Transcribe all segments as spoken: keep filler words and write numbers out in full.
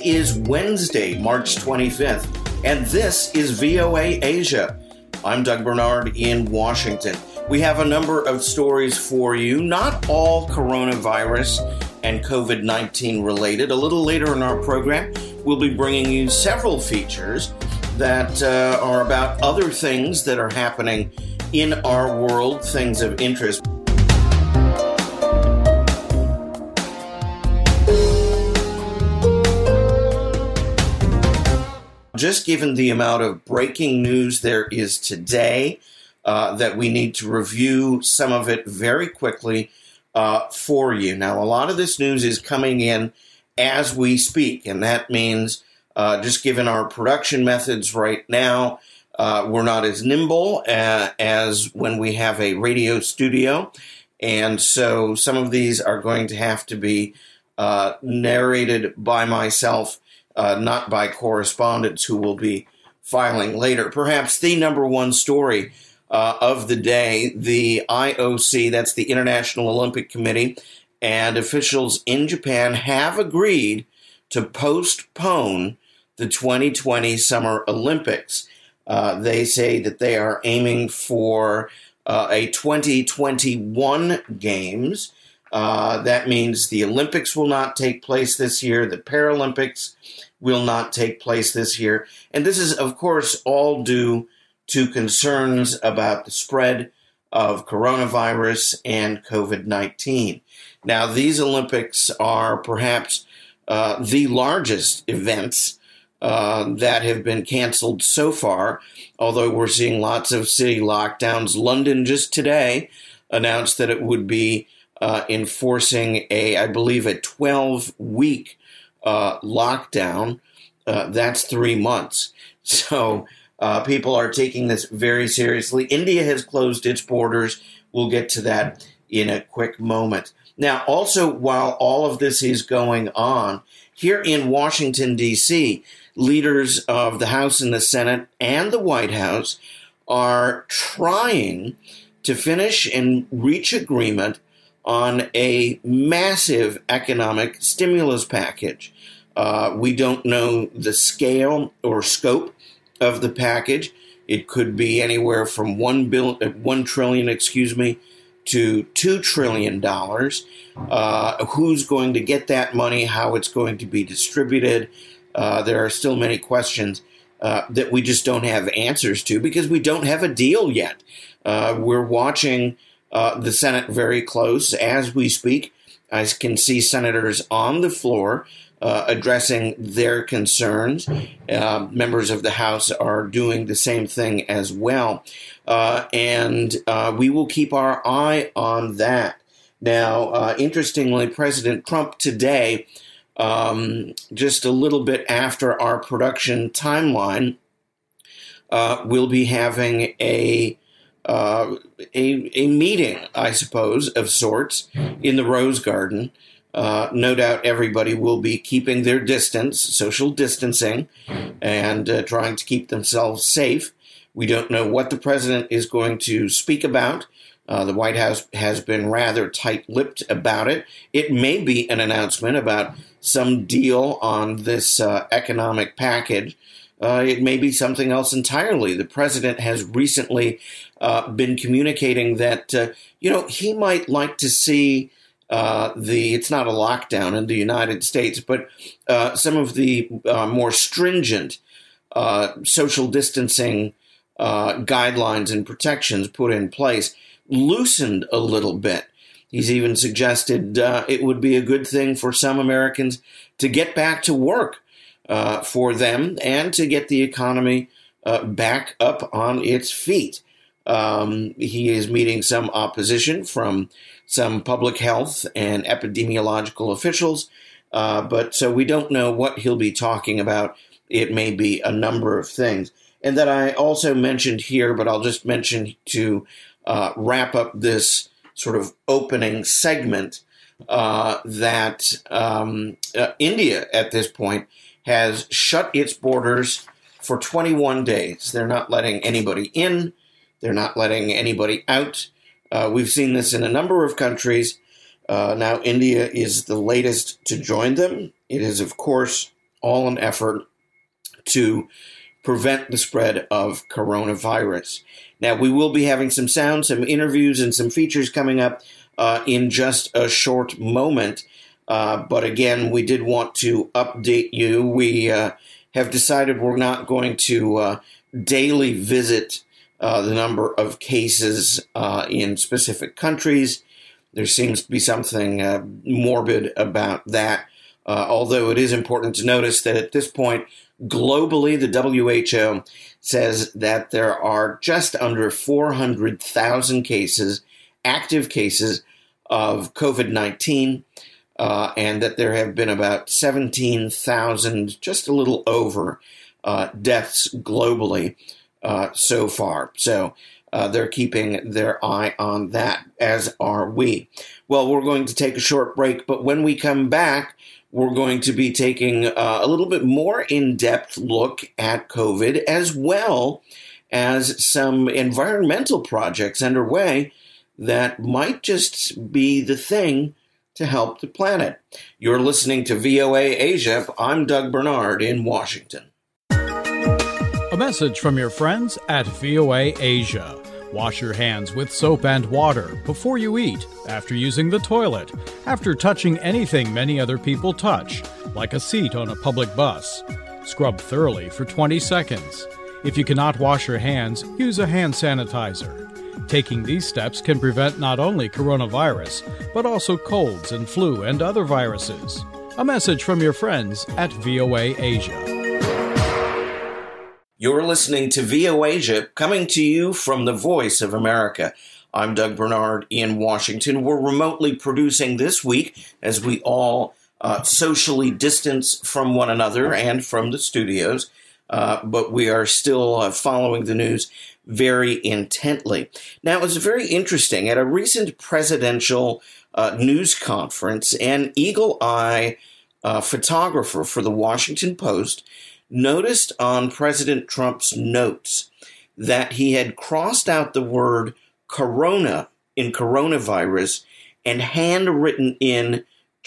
It is Wednesday, March twenty-fifth, and this is V O A Asia. I'm Doug Bernard in Washington. We have a number of stories for you, not all coronavirus and covid nineteen related. A little later in our program, we'll be bringing you several features that uh, are about other things that are happening in our world, things of interest. Just given the amount of breaking news there is today, uh, that we need to review some of it very quickly uh, for you. Now, a lot of this news is coming in as we speak, and that means uh, just given our production methods right now, uh, we're not as nimble uh, as when we have a radio studio, and so some of these are going to have to be uh, narrated by myself, Uh, not by correspondents who will be filing later. Perhaps the number one story uh, of the day, the I O C, that's the International Olympic Committee, and officials in Japan have agreed to postpone the twenty twenty Summer Olympics. Uh, they say that they are aiming for uh, a twenty twenty-one Games. Uh, that means the Olympics will not take place this year. The Paralympics will not take place this year. And this is, of course, all due to concerns about the spread of coronavirus and covid nineteen. Now, these Olympics are perhaps uh, the largest events uh, that have been canceled so far, although we're seeing lots of city lockdowns. London just today announced that it would be Uh, enforcing a, I believe, a twelve-week uh, lockdown. Uh, that's three months. So uh, people are taking this very seriously. India has closed its borders. We'll get to that in a quick moment. Now, also, while all of this is going on, here in Washington, D C, leaders of the House and the Senate and the White House are trying to finish and reach agreement on a massive economic stimulus package. Uh, we don't know the scale or scope of the package. It could be anywhere from one bill, one trillion, excuse me, to two trillion dollars. Uh, who's going to get that money? How it's going to be distributed? Uh, there are still many questions uh, that we just don't have answers to because we don't have a deal yet. Uh, we're watching Uh, the Senate very close as we speak. I can see senators on the floor uh, addressing their concerns. Uh, members of the House are doing the same thing as well. Uh, and uh, we will keep our eye on that. Now, uh, interestingly, President Trump today, um, just a little bit after our production timeline, uh, will be having a Uh, a, a meeting, I suppose, of sorts in the Rose Garden. Uh, no doubt everybody will be keeping their distance, social distancing, and uh, trying to keep themselves safe. We don't know what the president is going to speak about. Uh, the White House has been rather tight-lipped about it. It may be an announcement about some deal on this uh, economic package. Uh, it may be something else entirely. The president has recently uh, been communicating that, uh, you know, he might like to see uh, the, it's not a lockdown in the United States, but uh, some of the uh, more stringent uh, social distancing uh, guidelines and protections put in place loosened a little bit. He's even suggested uh, it would be a good thing for some Americans to get back to work. Uh, for them and to get the economy uh, back up on its feet. Um, he is meeting some opposition from some public health and epidemiological officials, uh, but so we don't know what he'll be talking about. It may be a number of things. And that I also mentioned here, but I'll just mention to uh, wrap up this sort of opening segment, uh, that um, uh, India at this point has shut its borders for twenty-one days. They're not letting anybody in. They're not letting anybody out. Uh, we've seen this in a number of countries. Uh, now, India is the latest to join them. It is, of course, all an effort to prevent the spread of coronavirus. Now, we will be having some sound, some interviews, and some features coming up uh, in just a short moment. Uh, but again, we did want to update you. We uh, have decided we're not going to uh, daily visit uh, the number of cases uh, in specific countries. There seems to be something uh, morbid about that, uh, although it is important to notice that at this point, globally, the W H O says that there are just under four hundred thousand cases, active cases of COVID nineteen, uh, and that there have been about seventeen thousand, just a little over, uh, deaths globally uh, so far. So uh, they're keeping their eye on that, as are we. Well, we're going to take a short break, but when we come back, we're going to be taking uh, a little bit more in-depth look at COVID, as well as some environmental projects underway that might just be the thing to help the planet. You're listening to V O A Asia. I'm Doug Bernard in Washington. A message from your friends at V O A Asia. Wash your hands with soap and water before you eat, after using the toilet, after touching anything many other people touch, like a seat on a public bus. Scrub thoroughly for twenty seconds. If you cannot wash your hands, use a hand sanitizer. Taking these steps can prevent not only coronavirus, but also colds and flu and other viruses. A message from your friends at V O A Asia. You're listening to V O A Asia, coming to you from the Voice of America. I'm Doug Bernard in Washington. We're remotely producing this week as we all uh, socially distance from one another and from the studios, uh, but we are still uh, following the news very intently. Now, it was very interesting. At a recent presidential uh, news conference, an eagle-eye uh, photographer for the Washington Post noticed on President Trump's notes that he had crossed out the word corona in coronavirus and handwritten in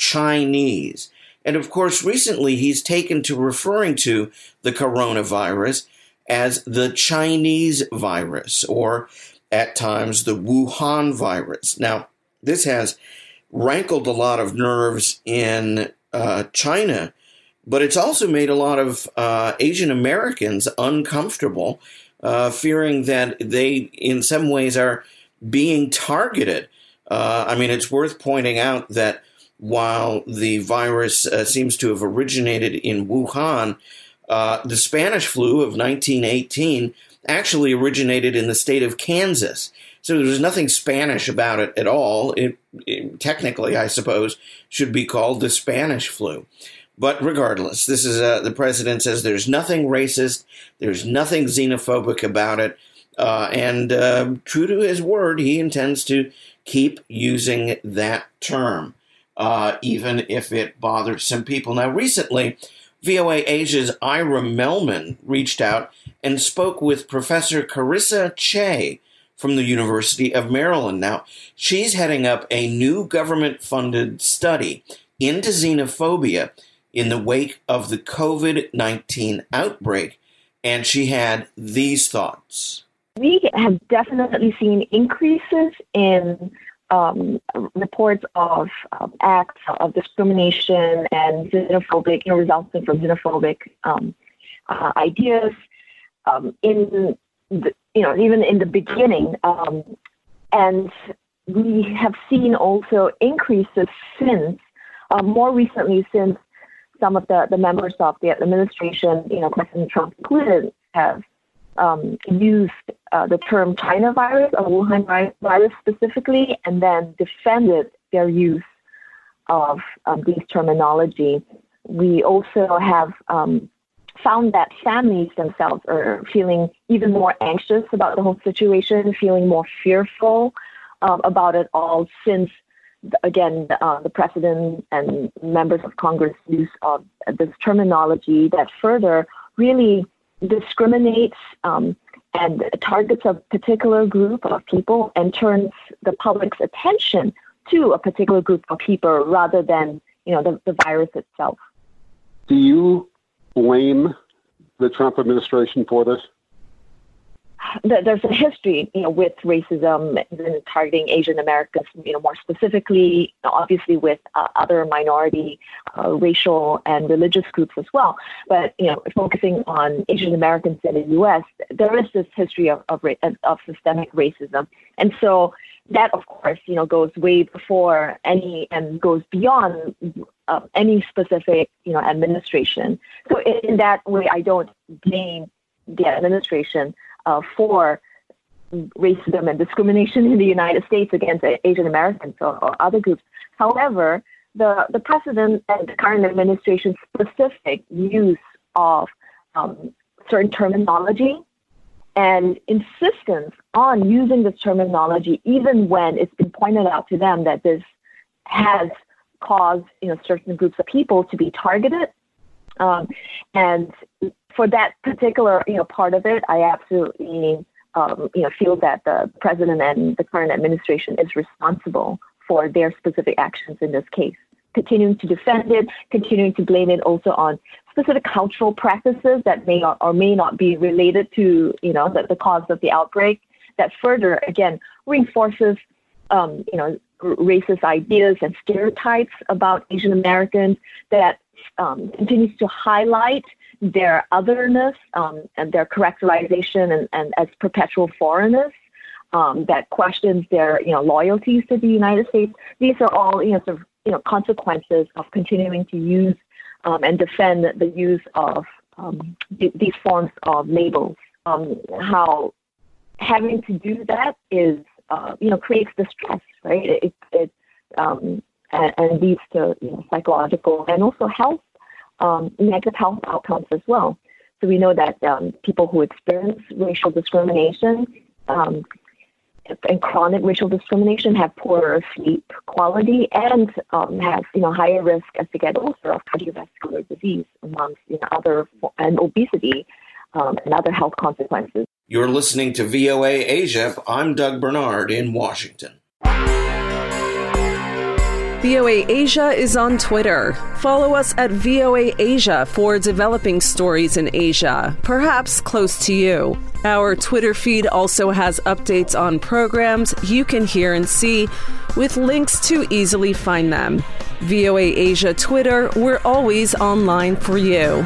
Chinese. And of course, recently he's taken to referring to the coronavirus as the Chinese virus, or at times the Wuhan virus. Now, this has rankled a lot of nerves in uh, China, but it's also made a lot of uh, Asian Americans uncomfortable, uh, fearing that they, in some ways, are being targeted. Uh, I mean, it's worth pointing out that while the virus uh, seems to have originated in Wuhan, uh, the Spanish flu of nineteen eighteen actually originated in the state of Kansas. So there's nothing Spanish about it at all. It, it technically, I suppose, should be called the Spanish flu. But regardless, this is uh, the president says there's nothing racist, there's nothing xenophobic about it, uh, and uh, true to his word, he intends to keep using that term, uh, even if it bothers some people. Now, recently, V O A Asia's Ira Melman reached out and spoke with Professor Carissa Che from the University of Maryland. Now, she's heading up a new government-funded study into xenophobia in the wake of the COVID nineteen outbreak, and she had these thoughts. We have definitely seen increases in um, reports of um, acts of discrimination and xenophobic, you know, resulting from xenophobic um, uh, ideas. Um, in the, you know, even in the beginning, um, and we have seen also increases since, uh, more recently, since some of the, the members of the administration, you know, President Trump included, have um, used uh, the term China virus or Wuhan virus specifically, and then defended their use of um, these terminology. We also have um, found that families themselves are feeling even more anxious about the whole situation, feeling more fearful um, about it all since, again, uh, the president and members of Congress use of this terminology that further really discriminates um, and targets a particular group of people and turns the public's attention to a particular group of people rather than, you know, the, the virus itself. Do you blame the Trump administration for this? There's a history, you know, with racism and targeting Asian Americans, you know, more specifically, obviously with uh, other minority, uh, racial and religious groups as well. But, you know, focusing on Asian Americans in the U S, there is this history of, of, of systemic racism. And so that, of course, you know, goes way before any and goes beyond uh, any specific, you know, administration. So in, in that way, I don't blame the administration Uh, for racism and discrimination in the United States against Asian Americans or, or other groups. However, the, the president and the current administration's specific use of um, certain terminology and insistence on using this terminology, even when it's been pointed out to them that this has caused, you know, certain groups of people to be targeted. Um, and for that particular, you know, part of it, I absolutely, um, you know, feel that the president and the current administration is responsible for their specific actions in this case. Continuing to defend it, continuing to blame it also on specific cultural practices that may or, or may not be related to, you know, the, the cause of the outbreak. That further, again, reinforces, um, you know, racist ideas and stereotypes about Asian Americans. That um, continues to highlight their otherness um, and their characterization and, and as perpetual foreigners, um, that questions their, you know, loyalties to the United States. These are all, you know, sort of, you know, consequences of continuing to use um, and defend the use of um, th- these forms of labels. Um, how having to do that is, uh, you know, creates distress, right? It, it um, and, and leads to, you know, psychological and also health. Um, negative health outcomes as well. So we know that um, people who experience racial discrimination um, and chronic racial discrimination have poorer sleep quality and um, have, you know, higher risk as they get older of cardiovascular disease, amongst, you know, other and obesity um, and other health consequences. You're listening to V O A Asia. I'm Doug Bernard in Washington. V O A Asia is on Twitter. Follow us at V O A Asia for developing stories in Asia, perhaps close to you. Our Twitter feed also has updates on programs you can hear and see, with links to easily find them. V O A Asia Twitter, we're always online for you.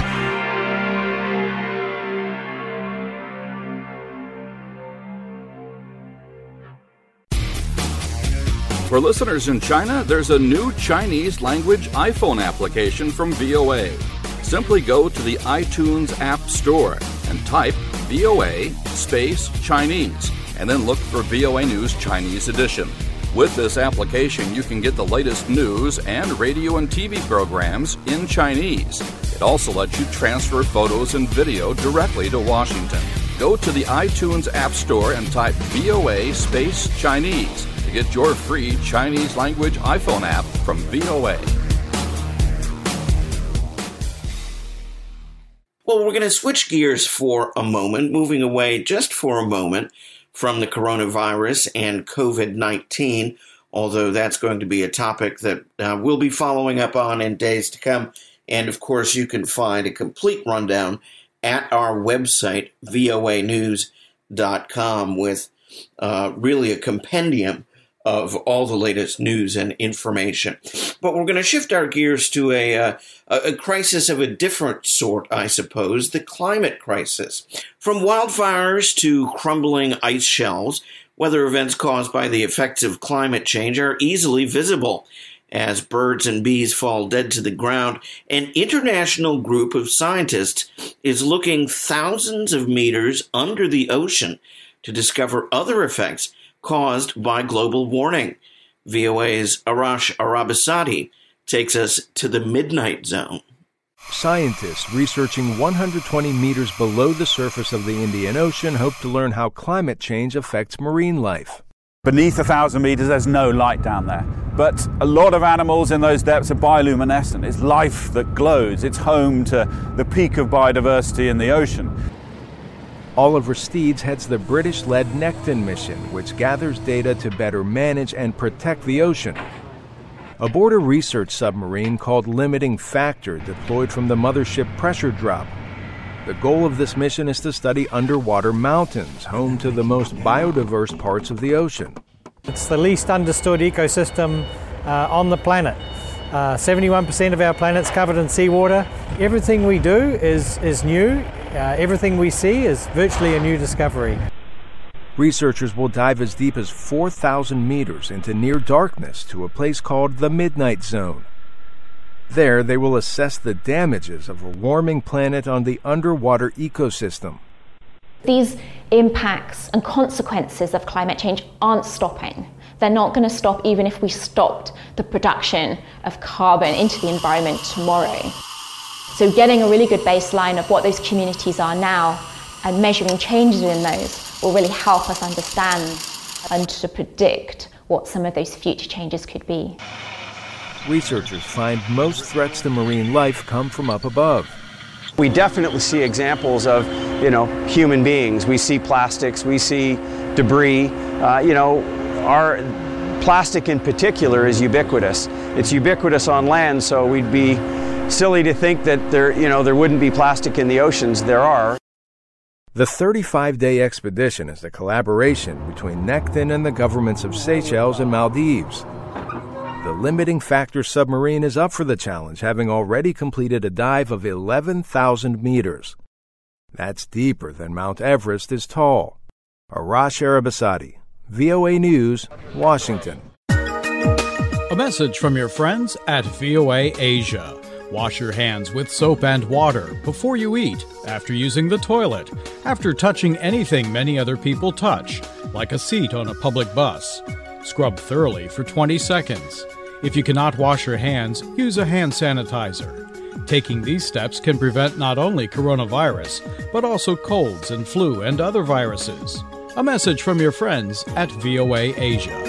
For listeners in China, there's a new Chinese language iPhone application from V O A. Simply go to the iTunes App Store and type V O A space Chinese, and then look for V O A News Chinese Edition. With this application, you can get the latest news and radio and T V programs in Chinese. It also lets you transfer photos and video directly to Washington. Go to the iTunes App Store and type V O A space Chinese to get your free Chinese language iPhone app from V O A. Well, we're going to switch gears for a moment, moving away just for a moment from the coronavirus and covid nineteen, although that's going to be a topic that uh, we'll be following up on in days to come. And, of course, you can find a complete rundown at our website, V O A news dot com, with uh, really a compendium of all the latest news and information. But we're going to shift our gears to a, uh, a crisis of a different sort, I suppose, the climate crisis. From wildfires to crumbling ice shelves, weather events caused by the effects of climate change are easily visible. As birds and bees fall dead to the ground, an international group of scientists is looking thousands of meters under the ocean to discover other effects caused by global warming. V O A's Arash Arabasadi takes us to the midnight zone. Scientists researching one hundred twenty meters below the surface of the Indian Ocean hope to learn how climate change affects marine life. Beneath one thousand meters, there's no light down there. But a lot of animals in those depths are bioluminescent. It's life that glows. It's home to the peak of biodiversity in the ocean. Oliver Steeds heads the British-led Necton mission, which gathers data to better manage and protect the ocean. aboard a research submarine called Limiting Factor, deployed from the mothership Pressure Drop. The goal of this mission is to study underwater mountains, home to the most biodiverse parts of the ocean. It's the least understood ecosystem uh, on the planet. Uh, seventy-one percent of our planet's covered in seawater. Everything we do is, is new. Uh, everything we see is virtually a new discovery. Researchers will dive as deep as four thousand meters into near darkness to a place called the Midnight Zone. There, they will assess the damages of a warming planet on the underwater ecosystem. These impacts and consequences of climate change aren't stopping. They're not going to stop even if we stopped the production of carbon into the environment tomorrow. So getting a really good baseline of what those communities are now and measuring changes in those will really help us understand and to predict what some of those future changes could be. Researchers find most threats to marine life come from up above. We definitely see examples of, you know, human beings. We see plastics, we see debris. Uh, you know, our plastic in particular is ubiquitous. It's ubiquitous on land, so we'd be silly to think that there, you know, there wouldn't be plastic in the oceans. There are. The thirty-five day expedition is a collaboration between Necton and the governments of Seychelles and Maldives. The Limiting Factor submarine is up for the challenge, having already completed a dive of eleven thousand meters. That's deeper than Mount Everest is tall. Arash Arabasadi, V O A News, Washington. A message from your friends at V O A Asia. Wash your hands with soap and water before you eat, after using the toilet, after touching anything many other people touch, like a seat on a public bus. Scrub thoroughly for twenty seconds. If you cannot wash your hands, use a hand sanitizer. Taking these steps can prevent not only coronavirus, but also colds and flu and other viruses. A message from your friends at V O A Asia.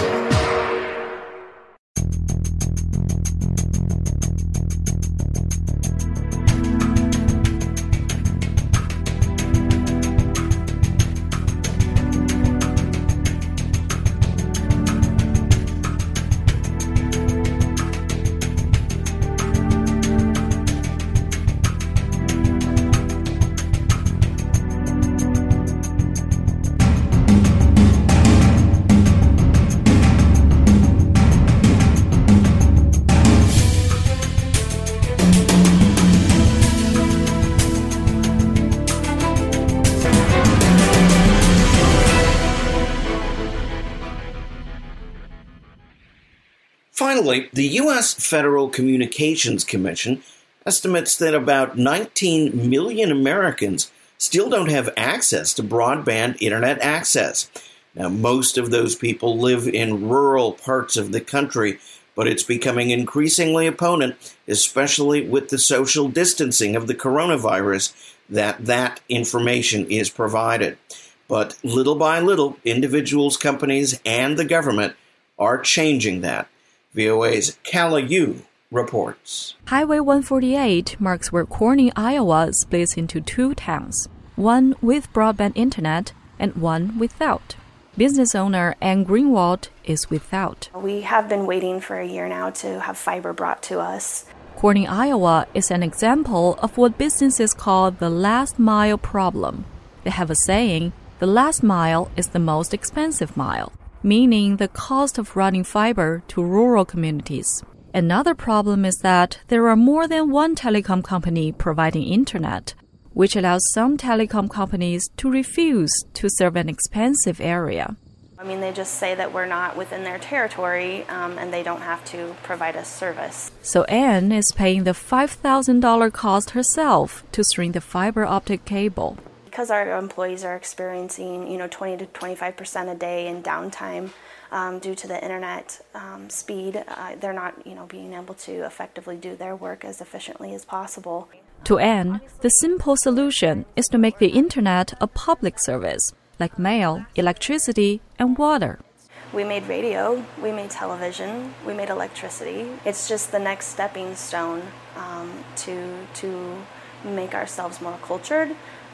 Finally, the U S Federal Communications Commission estimates that about nineteen million Americans still don't have access to broadband internet access. Now, most of those people live in rural parts of the country, but it's becoming increasingly apparent, especially with the social distancing of the coronavirus, that that information is provided. But little by little, individuals, companies, and the government are changing that. V O A's Kala Yu reports. Highway one forty-eight marks where Corning, Iowa splits into two towns, one with broadband internet and one without. Business owner Ann Greenwald is without. We have been waiting for a year now to have fiber brought to us. Corning, Iowa is an example of what businesses call the last mile problem. They have a saying, the last mile is the most expensive mile, meaning the cost of running fiber to rural communities. Another problem is that there are more than one telecom company providing internet, which allows some telecom companies to refuse to serve an expensive area. I mean, they just say that we're not within their territory um, and they don't have to provide us service. So Anne is paying the five thousand dollars cost herself to string the fiber optic cable. Because our employees are experiencing, you know, twenty to twenty-five percent a day in downtime um, due to the internet um, speed, uh, they're not, you know, being able to effectively do their work as efficiently as possible. To Anne, the simple solution is to make the internet a public service, like mail, electricity, and water. We made radio, we made television, we made electricity. It's just the next stepping stone um, to to make ourselves more cultured,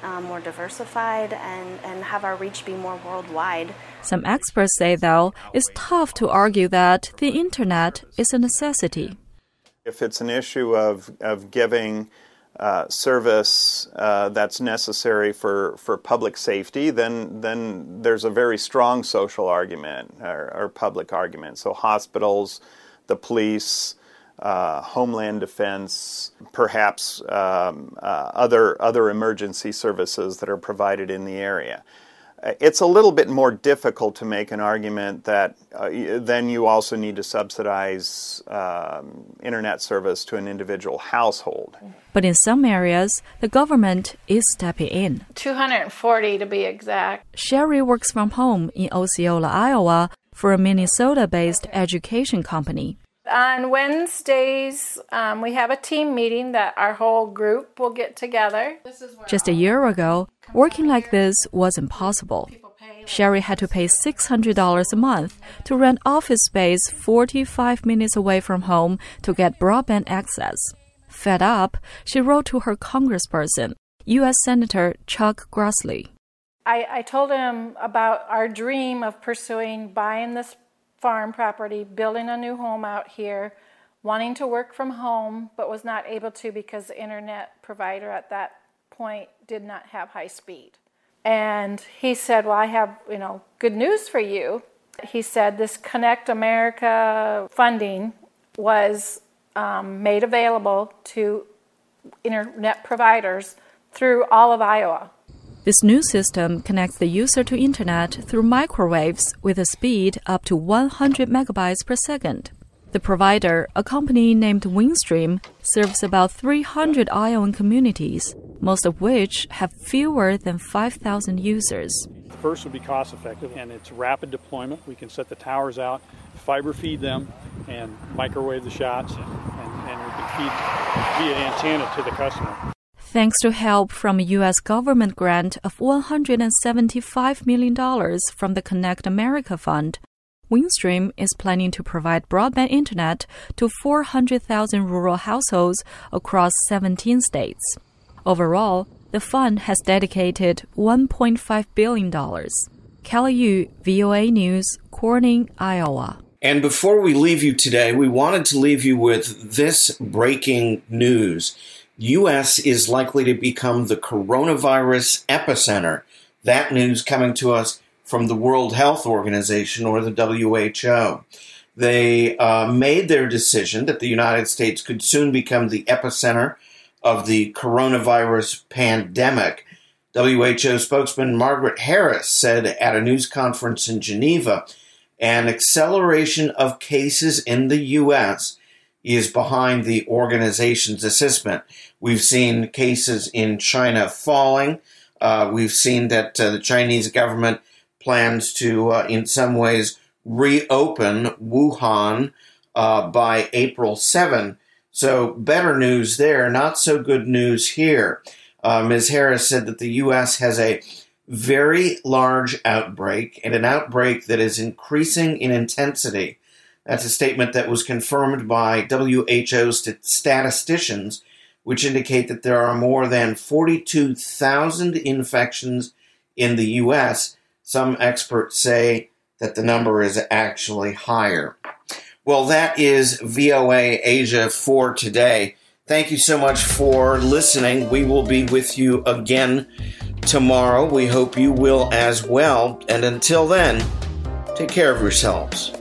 um, more diversified, and, and have our reach be more worldwide. Some experts say, though, it's tough to argue that the internet is a necessity. If it's an issue of, of giving uh, service uh, that's necessary for, for public safety, then then there's a very strong social argument or, or public argument. So hospitals, the police, uh, Homeland Defense, perhaps um, uh, other other emergency services that are provided in the area. It's a little bit more difficult to make an argument that uh, then you also need to subsidize um, internet service to an individual household. But in some areas, the government is stepping in. two hundred forty to be exact. Sherry works from home in Osceola, Iowa, for a Minnesota-based education company. On Wednesdays, um, we have a team meeting that our whole group will get together. Just a year ago, working like this was impossible. Sherry had to pay six hundred dollars a month to rent office space forty-five minutes away from home to get broadband access. Fed up, she wrote to her congressperson, U S Senator Chuck Grassley. I, I told him about our dream of pursuing buying this farm property, building a new home out here, wanting to work from home, but was not able to because the internet provider at that point did not have high speed. And he said, well, I have, you know, good news for you. He said this Connect America funding was um, made available to internet providers through all of Iowa. This new system connects the user to internet through microwaves with a speed up to one hundred megabytes per second. The provider, a company named Windstream, serves about three hundred Iowan communities, most of which have fewer than five thousand users. First would be cost effective, and it's rapid deployment. We can set the towers out, fiber feed them, and microwave the shots, and, and, and we can feed via antenna to the customer. Thanks to help from a U S government grant of one hundred seventy-five million dollars from the Connect America Fund, Windstream is planning to provide broadband internet to four hundred thousand rural households across seventeen states. Overall, the fund has dedicated one point five billion dollars. Kelly Yu, V O A News, Corning, Iowa. And before we leave you today, we wanted to leave you with this breaking news. U S is likely to become the coronavirus epicenter. That news coming to us from the World Health Organization, or the W H O. They uh, made their decision that the United States could soon become the epicenter of the coronavirus pandemic. W H O spokesman Margaret Harris said at a news conference in Geneva, an acceleration of cases in the U S is behind the organization's assessment. We've seen cases in China falling. Uh, we've seen that uh, the Chinese government plans to, uh, in some ways, reopen Wuhan uh, by April seventh. So better news there, not so good news here. Uh, Miz Harris said that the U S has a very large outbreak, and an outbreak that is increasing in intensity. That's a statement that was confirmed by W H O st- statisticians, which indicate that there are more than forty-two thousand infections in the U S. Some experts say that the number is actually higher. Well, that is V O A Asia for today. Thank you so much for listening. We will be with you again tomorrow. We hope you will as well. And until then, take care of yourselves.